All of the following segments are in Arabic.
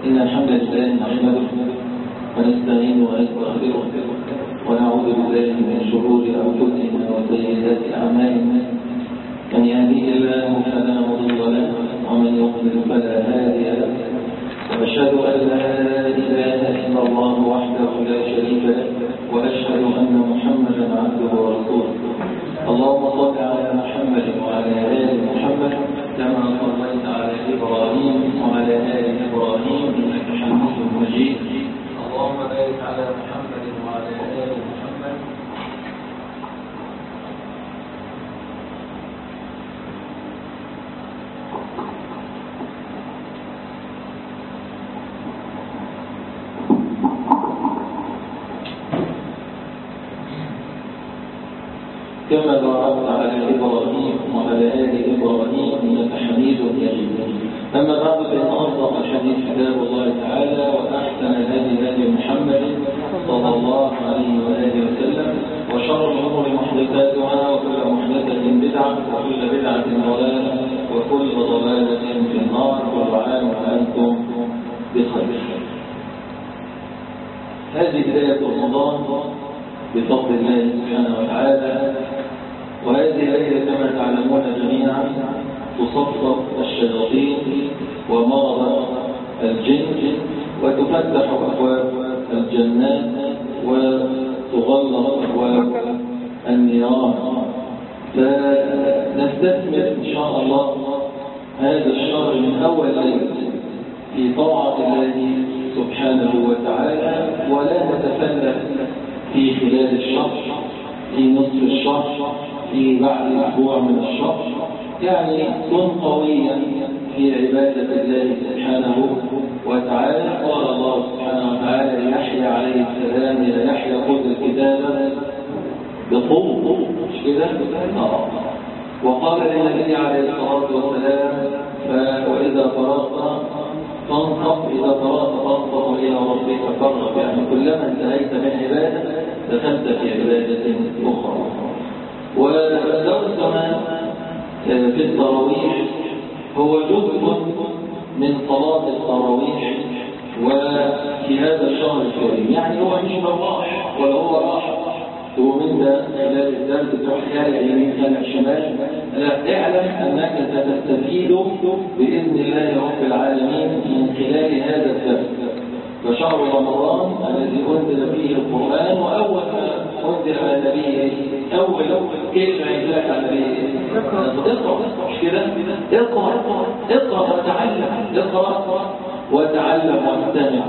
إن الحمد لله نحمده ونستعينه ونستغفره ونعوذ بالله من شرور أنفسنا وسيئات أعمالنا. من يهديه الله فلا مضل له ومن يضلل فلا هادي له، وأشهد أن لا إله إلا الله وحده لا شريك له، وأشهد أن محمدا عبده ورسوله. اللهم صل على محمد وعلى آل محمد كما صليت على إبراهيم وعلى آل إبراهيم إنك حميد مجيد. اللهم بارك على محمد وعلى آل محمد كما باركت على إبراهيم وعلى آل إبراهيم إنك حميد مجيد. أما بعد، فإن أصدق الحديث كتاب الله تعالى، وأحسن الهدي محمد صلى الله عليه وآله وسلم، وشر الأمور محدثاتها، وكل محدثة بدعة، وكل بدعة ضلالة، وكل ضلالة في النار. والعام وأنتم بخير. هذه بداية رمضان بفضل الله سبحانه وتعالى، وهذه الليلة كما تعلمون جميعا تصفق الشياطين ومرض الجن، وتفتح أبواب الجنات وتغلق أبواب النيران. فنستثمر إن شاء الله هذا الشهر من أول ليلة في طاعة الله سبحانه وتعالى، ولا نتفلت في خلال الشهر، في نصف الشهر، في بعد أسبوع من الشهر. يعني كن قويا في عبادة الله سبحانه وتعالى. قال الله سبحانه وتعالى ليحيى عليه السلام: ليحيى خذ الكتاب بقوة، مش كده؟ وقال للنبي عليه الصلاة والسلام: وإذا فرغت فانصب، إذا فرغت فانصب إلى ربك فارغب. يعني كلما انتهيت من عبادة دخلت في عبادة أخرى. ودرسنا في التراويح هو جزء من صلاة التراويح وفي هذا الشهر الكريم. يعني هو مش مراح ولا هو راح ومن ده خلال الدرس تروح خارج يمين خارج شمال. لا، اعلم أنك ستستفيد بإذن الله رب العالمين من خلال هذا الدرس. فشهر رمضان الذي أنزل فيه القرآن، وأول ما أنزل على النبي أول كلمة يجلس على النبي: اقرأ. مش كده؟ اقرأ وتعلم، اقرأ وتعلم واستمع.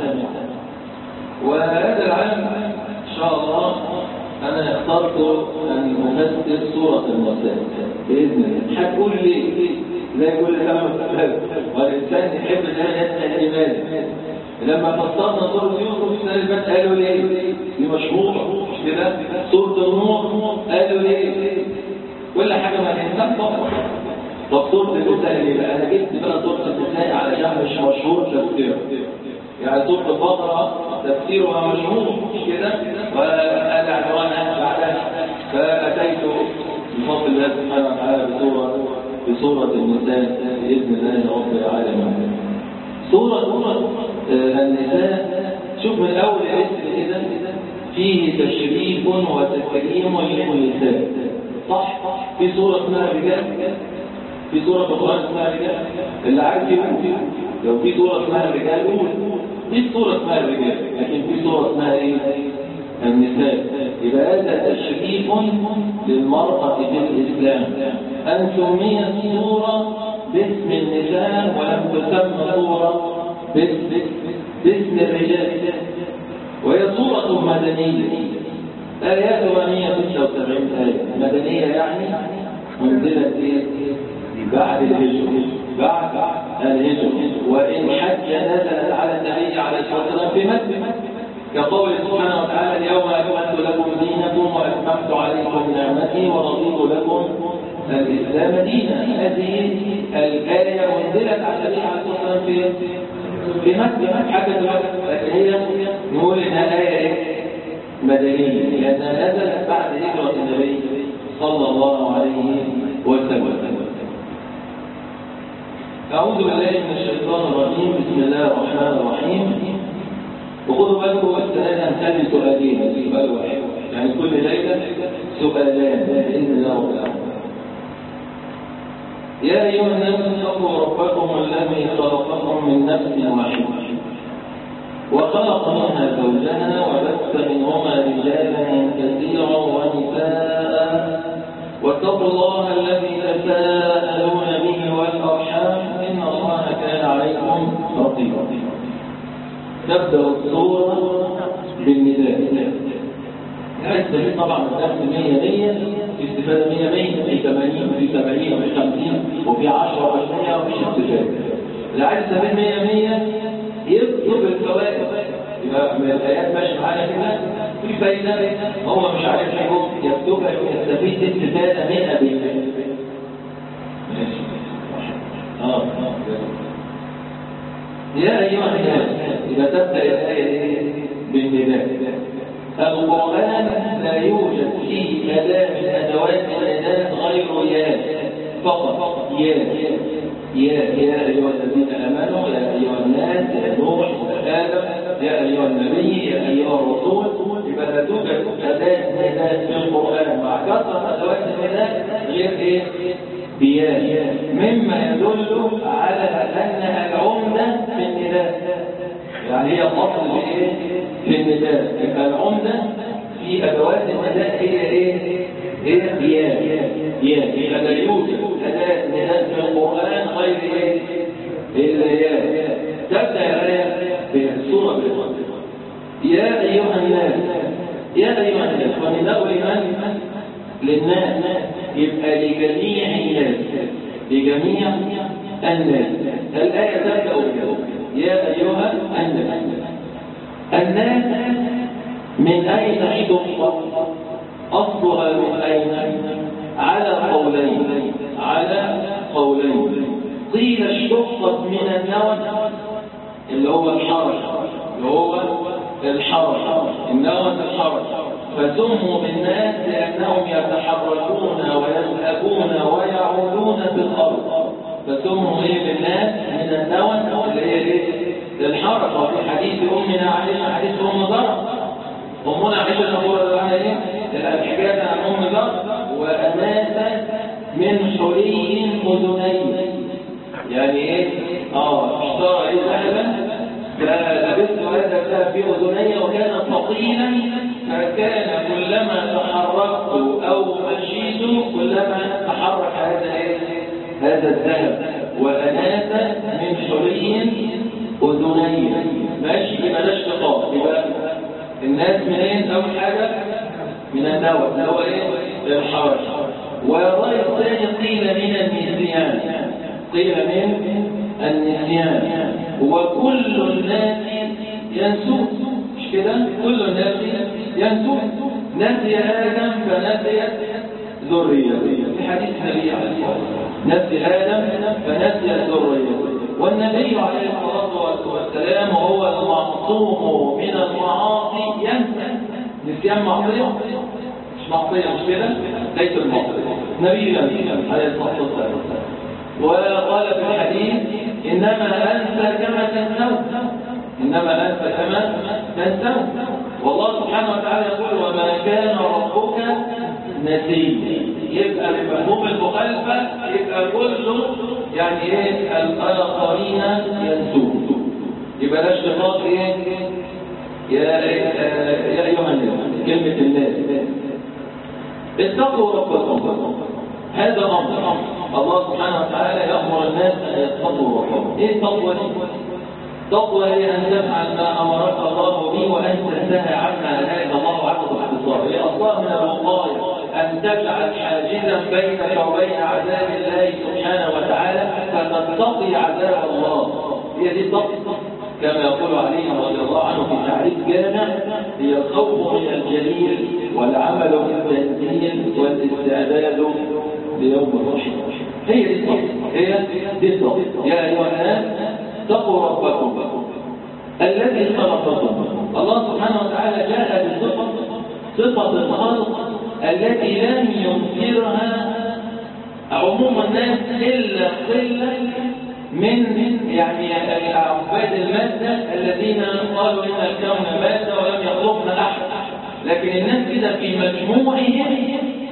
وهذا العام إن شاء الله أنا اخترت أن أفسر سورة المساء بإذن الله. هتقول لي لا يقول لي كلام والإنسان يحب أن يسأل لماذا. لما فسرنا سورة يوسف السنة اللي فاتت قالوا ليه؟ دي مشهورة، مش كده؟ سورة النور قالوا ليه؟ كل حاجة ما الإنسان فقط. طب سورة النساء اللي بقى أنا جبت بقى سورة النساء علشان مش مشهور تفسيرها. يعني سورة البقرة تفسيرها مشهور، مش كده؟ وأنا عنوانها بعدها، فأتيت بفضل الله سبحانه وتعالى بسورة النساء بإذن الله رب العالمين. سورة النساء، شوف من أول اسم كده فيه تشريف وتكريم للنساء، صح؟ في سورة اسمها رجال، في سورة القرآن اسمها رجال. اللي عايز يقول لو في سورة اسمها رجال قول. في سورة اسمها رجال، لكن في سورة اسمها ايه؟ النساء. يبقى هذا تشريف للمرأة في الإسلام أن سميت سورة باسم النساء ولم تسمى سورة باسم الرجال. وهي سورة مدنية، آياتها 176 آية. مدنية يعني منزلة بعد الهجرة، بعد الهجرة. وإن حج نزلت على النبي عليه الصلاة والسلام في مكة، كقول سبحانه وتعالى: اليوم أكملت لكم دينكم وأتممت عليكم نعمتي ورضيت لكم الإسلام دينا. هذه الآية منزلت على النبي عليه الصلاة والسلام في مكة، حاجة مكة، لكن هي نقول إنها آية مدنية لأنها نزلت بعد هجرة النبي صلى الله عليه وسلم. أعوذ بالله من الشيطان الرجيم. بسم الله الرحمن الرحيم. وخذوا بالكم السنة هنخلي سؤالين، سؤال واحد، يعني كل ليلة سؤالان بإذن الله رب العالمين. يا أيها الناس اتقوا ربكم الذي خلقكم من نفس واحدة وخلق منها زوجها وبث منهما رجالا كثيرا ونساء واتقوا الله الذي تساءلون به والأرحام إن الله كان عليكم رقيبا. تبدأ السورة بالنداء. العزة طبعا الدرس 100 في استفادة 100 في 80 في 70 في 50 وفي 10 وفي 100 وفي استفادة. العزة من 100 يكتب الفوائد، يبقى من الآيات ماشي معانا كده في فايدة هو مش عارف يحكم يكتبها يستفيد استفادة 100%. ماشي. يا أيها الناس، إذا تبدأ الآية بالنداء. القرآن لا يوجد فيه أداة من أدوات النداء غير يا فقط. يا أيها الذين آمنوا، يا أيها الناس، يا نوح، يا آدم، يا أيها النبي، يا أيها الرسول. يبقى لا توجد أداة نداء في القرآن مع كثرة أدوات النداء غير إيه؟ بيا، مما يدل على أنها العمدة في النداء، يعني هي الأصل في إيه؟ في النداء. يبقى العمدة في أدوات النداء هي إيه؟ هي يا. يبقى لا يوجد أداة نداء في القرآن غير إيه؟ إلا يا. تبدأ الآية بالسورة بالقرآن. يا أيها الناس، يا أيها الناس، ونداء لمن؟ للناس، يبقى لجميع الناس، لجميع الناس. الآية تبدأ بكده يا أيها الناس. الناس من أين اشتقت؟ أصلها من أين؟ على قولين. قيل اشتقت من النوى اللي هو الحرج، النوى الحرج، فسموا بالناس لأنهم يتحركون ويذهبون ويعودون في الأرض، فسموا إيه بالناس من النوى اللي هي إيه؟ الحرج. وفي حديث أمنا عائشة، حديث أم ذر، أمنا عائشة تقول لها إيه؟ الحكاية عن أم ذر: وأناس من حلي أذني، يعني إيه؟ اشترى إيه ذهبا فلبست هذا الذهب في أذني وكان ثقيلا، فكان كلما تحركت أو مشيت كلما تحرك هذا الذهب. وأناس من حلي أذني، ماشي. يبقى ده اشتقاق. يبقى الناس منين؟ أول حاجة من النوى اللي هو إيه؟ الحرج. والرأي الثاني قيل من النسيان. وكل الناس ينسون، مش كده؟ كل الناس ينسون. نسي آدم فنسيت ذريته، في حديث النبي عليه الصلاة والسلام: نسي آدم فنسيت ذريته. والنبي عليه الصلاة والسلام هو المعصوم من المعاصي ينسى. نسيان معصية؟ مش معصية، مش كده؟ ليس المعصية. النبي عليه الصلاة والسلام وقال في الحديث: إنما أنت كما تنسون. والله سبحانه وتعالى يقول: وما كان ربك نسيا. يبقى بمفهوم المخالفة يبقى كله يعني ايه؟ الآخرين ينسون. يبقى ده اشتقاق ايه؟ يا أيها الناس، كلمة الناس. اتقوا ربكم، هذا أمر الله سبحانه وتعالى يأمر الناس أن يتقوا ربهم. ايه التقوى دي؟ التقوى هي أن تفعل ما أمرك الله به وأن تنتهي عما نهاك الله عنه باختصار. هي أصلا من الوقاية أن تجعل حاجزا بينك وبين عذاب الله سبحانه وتعالى فتتقي عذاب الله. هي دي التقوى، كما يقول علي رضي الله عنه في تعريف جامع: هي الخوف من الجليل والعمل بالتنزيل والاستعداد ليوم الرحيل. هي دي التقوى. يا أيها الناس اتقوا ربكم الذي خلقكم. الله سبحانه وتعالى جاء بصفة الخلق التي لم ينكرها عموم الناس إلا قلة من يعني عباد المادة الذين قالوا إن الكون مادة ولم يخلقنا أحد، لكن الناس كده في مجموعهم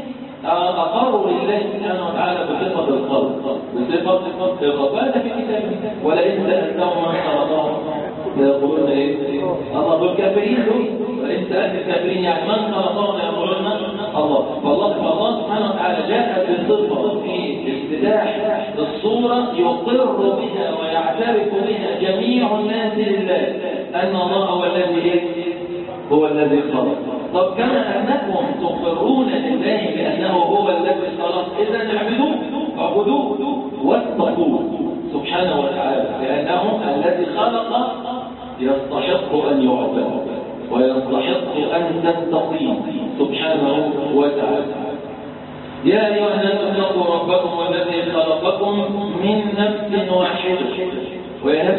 أقروا لله سبحانه وتعالى بصفة الخلق، بصفة الخلق. وهذا في كتابه، ولئن سألتهم من خلقهم ليقولون إيه؟ الله. دول كافرين دول. ولئن سألت الكافرين يعني من خلقهم ليقولون الله. فالله سبحانه وتعالى جاء بصفة في افتتاح الصورة يقر بها ويعترف بها جميع الناس لله أن الله هو الذي خلق. طب كما أنكم تقرون لله بأنه هو الذي خلق، إذا اعبدوه واتقوه سبحانه وتعالى، لأنه الذي خلق يستحق أن يعبد ويستحق أن تتقيه سبحانه وتعالى. يا أيها الناس اتقوا ربكم الذي خلقكم من نفس واحدة، وهي نفس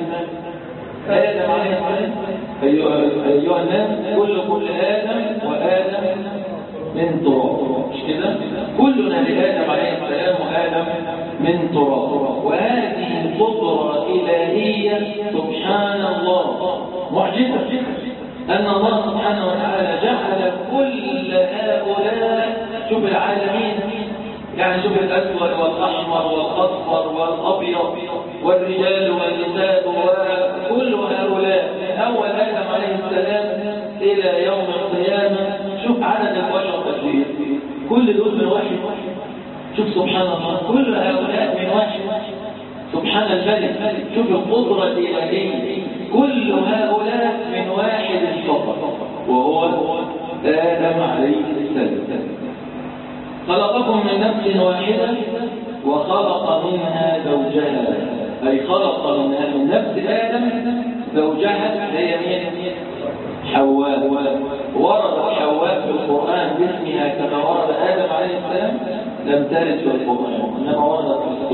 آدم عليه السلام. أيها الناس كل آدم وآدم من تراب، مش كده؟ كلنا لآدم عليه السلام وآدم من تراب. وهذه قدرة إلهية سبحان الله معجزة، أن الله سبحانه وتعالى جعل كل هؤلاء، شوف العالمين، يعني شوف الأسود والأحمر والأصفر والأبيض والرجال والنساء وكل هؤلاء من أول آدم عليه السلام إلى يوم القيامة. شوف عدد البشر قد، كل دول من واحد. شوف سبحان الله، كل هؤلاء من واحد. سبحان الملك، شوف القدرة الإلهية، كل هؤلاء من واحد فقط وهو آدم عليه السلام. خلقكم من نفس واحدة وخلق منها زوجها، أي خلق من نفس آدم زوجها هي مين؟ حواء. وردت حواء في القرآن باسمها كما ورد آدم عليه السلام، لم ترد في القرآن، إنما وردت في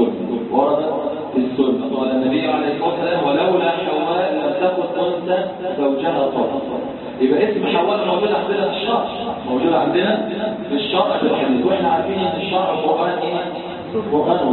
السنة. قال النبي عليه الصلاة والسلام: ولولا حواء لم تكن أنثى زوجها طاهر. يبقى اسم حواء موجود عندنا في الشرع، موجود عندنا في الشرع في الحديث، واحنا عارفين ان الشرع قرآن ايه؟ قرآن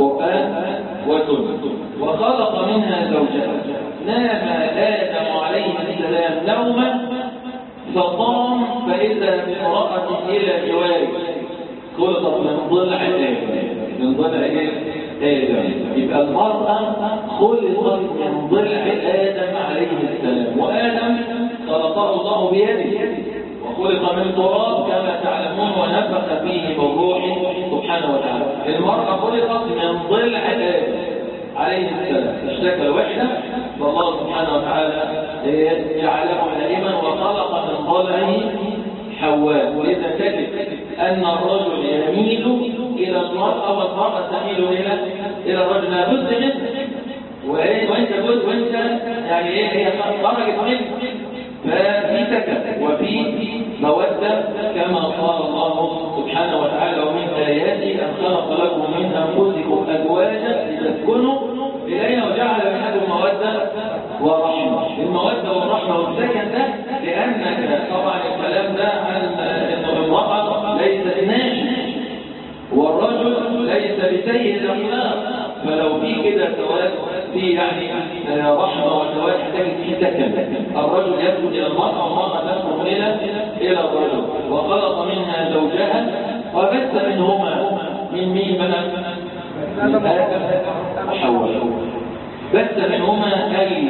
وسنة. وخلق منها زوجها. نام آدم عليه السلام نوما فقام فإذا بامرأة إلى جواره، خلقت من ضلع آدم، من ضلع آدم. يبقى المرأة خلقت من ضلع آدم عليه السلام، وآدم خلقه الله بيده وخلق من تراب كما تعلمون، ونفخ فيه من روحه سبحانه وتعالى. المرأة خلقت من ضلع آدم عليه السلام، اشتكى الوحدة فالله سبحانه وتعالى جعله دائما وخلق من ضلعه حواء. ولذا تجد أن الرجل يميل إلى المرأة والمرأة تميل إلى الرجل، لابد منه. وانت قلت وانت يعني ايه، هي خرجت منه، ففي سكن وفي مودة كما قال الله سبحانه وتعالى: ومن آياته أن خلق لكم من أنفسكم أزواجا لتسكنوا إليها وجعل بينكم مودة ورحمة. المودة والرحمة والسكن ده لأنك طبعا الكلام ده عن أن المرأة ليست ناشئة والرجل ليس بسيء الأخلاق، فلو في كده سواد في يعني رحمة وسواد تجد في سكن. الرجل يسكن إلى المرأة والمرأة تسكن إلى الرجل. وخلق منها زوجها وبث منهما من مين بنى؟ من آدم وحواء. بث منهما أي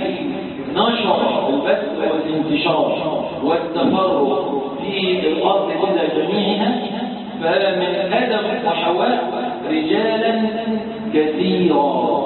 نشر البث والانتشار والتفرق في الأرض إلى جميعها. فمن آدم وحواء رجالا كثيرا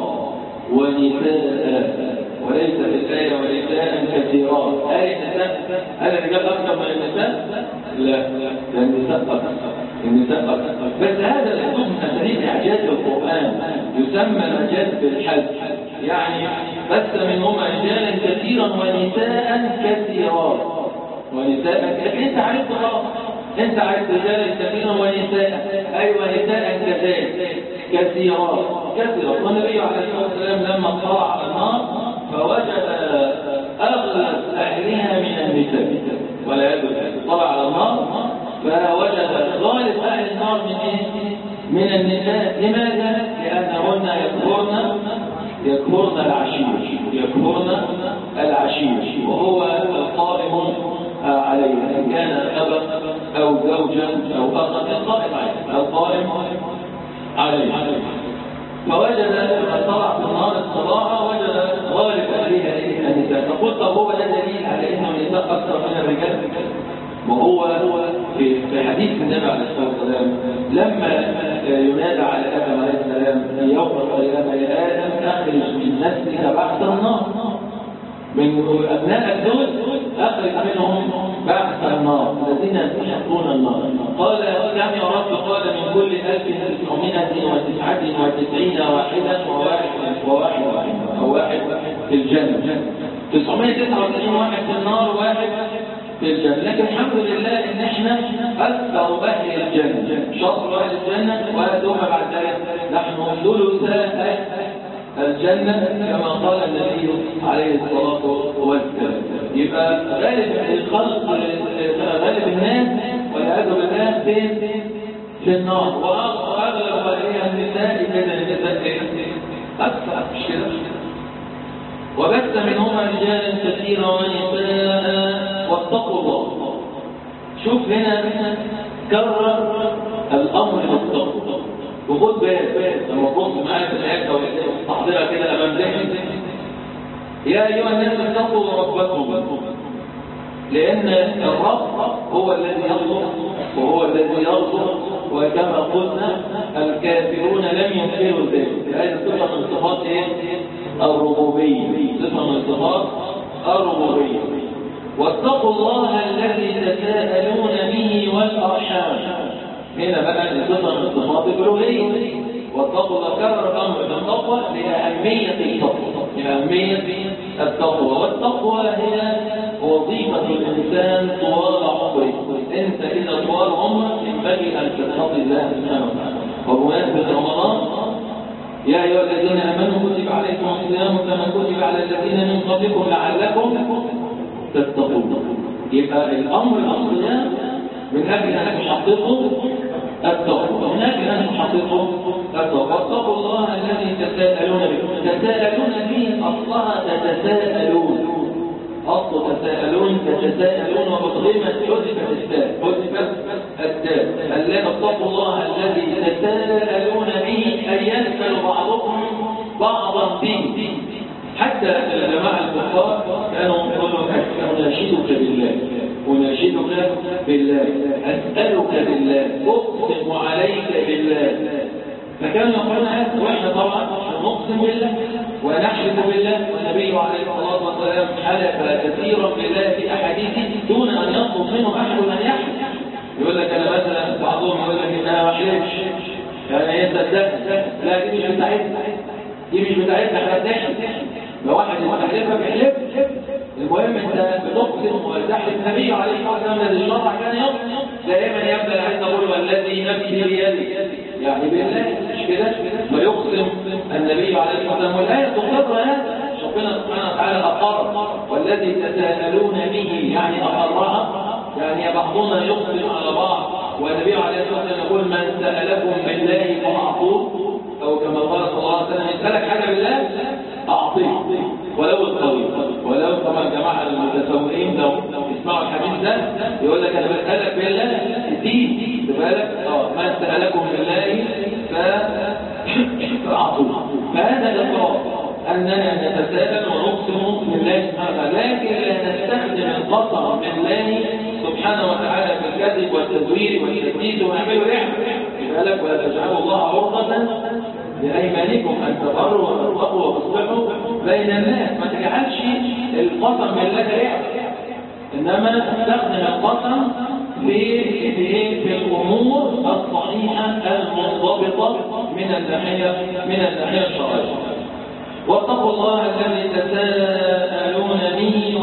ونساء، وليس في الآية ونساء كثيرات. آية النساء، هل الرجال أكثر من النساء؟ لا، النساء أكثر. بس هذا الحدود من أساليب إعجاز القرآن، يسمى الإعجاز بالحذف، يعني بث منهما رجالا كثيرا ونساء كثيرات. ونساء كثيرا، أنت عرفت غلط، أنت عرفت رجالا كثيرا ونساء، أيوة نساء كذلك كثيرات. والنبي عليه الصلاة والسلام لما اطلع على النار فوجد أغلب أهلها من النساء، ولا يدرك طلع على النار فوجد غالب أهل النار من النساء. لماذا؟ لأنهن يكفرن يكفرن العشير وهو القائم عليها، إن كان أبا أو زوجا أو أخا القائم عليها. فوجد لما طلع في النار الصباحة وجد غالب أهلها النساء. فقلت هو ده دليل على أن النساء أكثر من الرجال؟ وهو في حديث النبي عليه الصلاة والسلام لما ينادى على آدم عليه السلام في يوم القيامة: يا آدم أخرج من نسلك بعث النار، من أبنائك دول أخرج منهم بعث النار الذين يستحقون النار. قال: كم يا رب؟ قال: من كل 1999 واحدا وواحد في الجنة. 999 واحد في النار، واحد في الجنة. لكن الحمد لله ان احنا اكثر اهل الجنة، شطر اهل الجنة، ثم بعد ذلك نحن ثلثاء الجنة كما قال النبي عليه الصلاة والسلام. يبقى غالب الخلق، غالب الناس والعياذ بالله في النار، واغلب اهلها النساء. كده النساء اكثر، مش كده؟ وبث منهما رجالا كثيرا ونساء واتقوا الله. شوف هنا كرر الامر بالتقوى. وخد بالك لما تبص معايا في الايه او تحضيرها كده امام ذهنك: يا ايها الناس اتقوا ربكم، لان الرب هو الذي يخلق وهو الذي يرزق، وكما قلنا الكافرون لم ينكروا ذلك. هذه صفه من صفات الربوبيه، صفه من صفات الربوبيه. واتقوا الله الذي تساءلون به والارحام. هنا بقى صفه من صفات الالوهيه. واتقوا الله، كرر امر بالتقوى لاهميه التقوى. والتقوى هي وظيفه الانسان طوال عمره. انت اذا طوال عمرك ينبغي ان تتقي الله سبحانه وتعالى. وبمناسبه رمضان: يا ايها الذين امنوا كتب عليكم الصيام كما كتب على الذين من قبلكم لعلكم تتقون. يبقى الامر بالصيام من اجل ان تحققوا التقوى، من اجل ان تحققوا التقوى. واتقوا الله الذي تساءلون به. تساءلون به اصلها تتساءلون، اصل تساءلون تتساءلون، وبضغمت حذفت التاء. الذين اتقوا الله الذي تساءلون به اي يسال بعضكم بعضا به. حتى الجماعه الكفار كانوا يقولون: اناشدك بالله، اسالك بالله، اقسم عليك بالله. فكانوا يقولون هذا، واحنا طبعا نقسم بالله ونحلف بالله. والنبي عليه الصلاه والسلام حلف كثيرا بالله في احاديثه دون ان يطلب منه احد ان يحلف. يقول لك انا مثلا، بعضهم يقول لك ان انا ما احلفش، يعني ايه صدقت؟ لا، دي مش بتاعتنا، احنا بنحلف. لو واحد يستحلفها بيحلف. المهم انت بتقسم وتحلف. النبي عليه الصلاه والسلام الذي شرع كان يقسم دائما، يبدا عند قول والذي نفسي بيده، يعني بالله، مش كده؟ ويقسم النبي عليه الصلاه والسلام. والايه تقر هذا، ربنا سبحانه وتعالى اقر والذي تساءلون به، يعني اقرها، يعني بعضنا يقسم على بعض. والنبي عليه الصلاه والسلام يقول: من سالكم بالله فاعطوه، او كما قال صلى الله عليه وسلم: يسالك حاجه بالله اعطيه ولو الطويل. ولو طبعا الجماعه المتسوقين لو يسمعوا الحديث ده يقول لك: انا بسالك بالله اديني، بالك ما سالكم بالله فاعطوه. فهذا الاقرار اننا نتساءل ونقسم بالله سبحانه وتعالى، لكن لا نستخدم القسم بالله سبحانه وتعالى في الكذب والتزوير والتكذيب ونعمله بالك. ولا تجعلوا الله عرضة لأيمانكم أن تبروا وتتقوا وتصلحوا بين الناس. ما تجعلش القسم بالله لعبة، إنما تستخدم القسم في الأمور الصحيحة المنضبطة من الناحية الشرعية. واتقوا الله الذي تساءلون به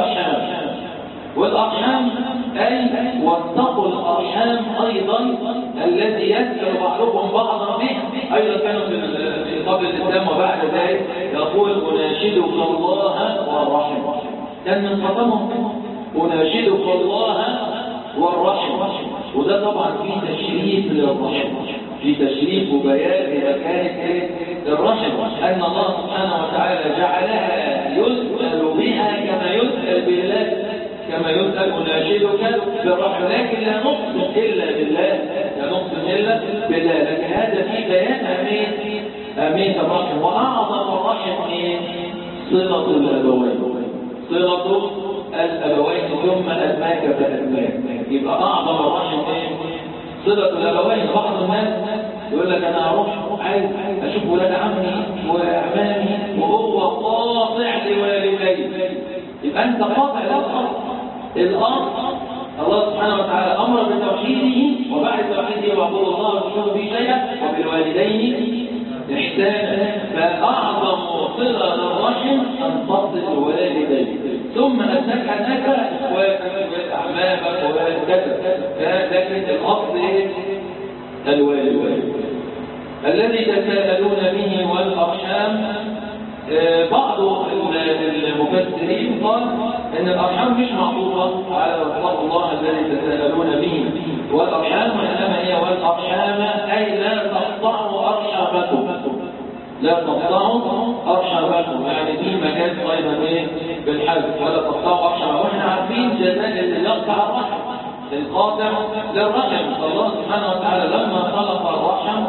والأرحام أي واتقوا الأرحام أيضا الذي يسأل بعضكم بعضا به. أيضا كانوا في قبل الإسلام وبعد ذلك يقول: أناشدك الله والرحم. كان من خطمهم أناشدك الله والرحم. وده طبعا فيه تشريف للرحم، في تشريف وبيان مكانة الرحم، أن الله سبحانه وتعالى جعلها يسأل بها كما يسأل بالله، كما يسأل مناشدك بالرحمة، لكن لا نقسم إلا بالله، لا نقسم إلا بالله. لكن هذا في بيان أهمية الرحم، وأعظم الرحم صلة الأبوين، صلة الأبوين ثم أدماك فأدماك. يبقى أعظم الرحم صلة الأبوين. بعض الناس يقول لك أنا أروح عايز أشوف ولاد عمي وأعمامي وهو قاطع لوالديه، يبقى أنت قاطع الأرض. الله سبحانه وتعالى أمر بتوحيده، وبعد توحيده وعبود الله وتشركوا به شيئا، وبالوالدين إحسانا. فأعظم صلة للرحم أن تصل الوالدين، ثم أنك إخواتك وأعمامك وكذا. لكن الأصل الوالد الذي تساءلون به والأرحام. بعض المفسرين قال ان الارحام مش معطوفه على واتقوا الله الذي تساءلون به والارحام، وانما هي والارحام اي لا تقطعوا ارحامكم، لا تقطعوا ارحامكم، يعني في مكان ايضا بالحذف، ولا تقطعوا ارحامكم. واحنا عارفين جزاء اللي يقطع الرحم القاطع للرحم. الله سبحانه وتعالى لما خلق الرحم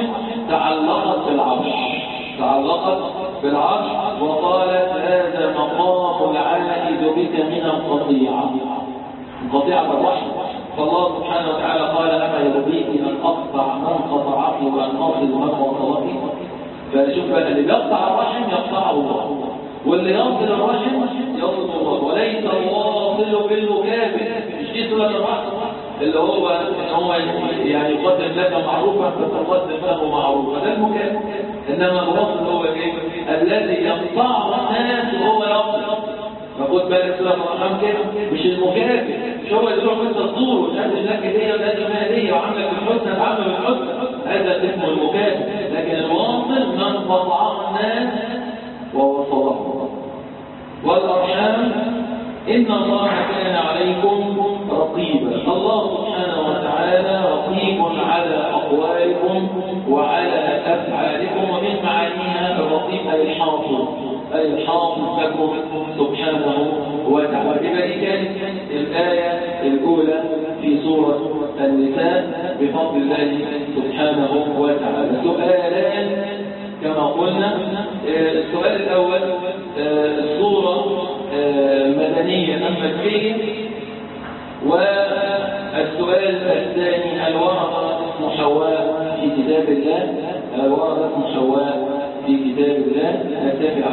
تعلقت بالعرش، تعلقت بالعرش، وقالت هذا مقام العائد بك من القطيعة، قطيعة الرحم. فالله سبحانه وتعالى قال أما يرضيك أن أقطع من قطعك وأن أصل من وصلك. فشوف بقى اللي يقطع الرحم يقطعه الله، واللي يصل الرحم يصل الله، وليس الواصل بالمكافئ. مش دي صلة الرحم اللي هو يعني يقدم لك معروفا فتقدم له معروفا، ده المكافئ. انما الواصل هو ايه؟ الذي يقطع الناس وهو يصل. فخد بالك صلة الرحم كده مش المكافئ، مش هو اللي يروح انت تزوره وتقدم لك هديه وتقدم هديه وعاملك بالحسنى تعامل بالحسنى، هذا اسمه المكافئ. لكن الواصل من قطع الناس ووصلهم. والأرحام إن الله كان عليكم رقيبا. الله سبحانه وتعالى رقيب على أقوالكم وعلى أفعالكم، ومن معانيها الرقيب أي الحافظ، أي الحافظ لكم سبحانه وتعالى. إذا كانت الآية الأولى في سورة النساء بفضل الله سبحانه وتعالى. سؤالان كما قلنا. السؤال الأول الصورة مدنية أم مكية، والسؤال الثاني هل ورد اسم حواء في كتاب الله؟ هل ورد اسم حواء في كتاب الله؟ نتفق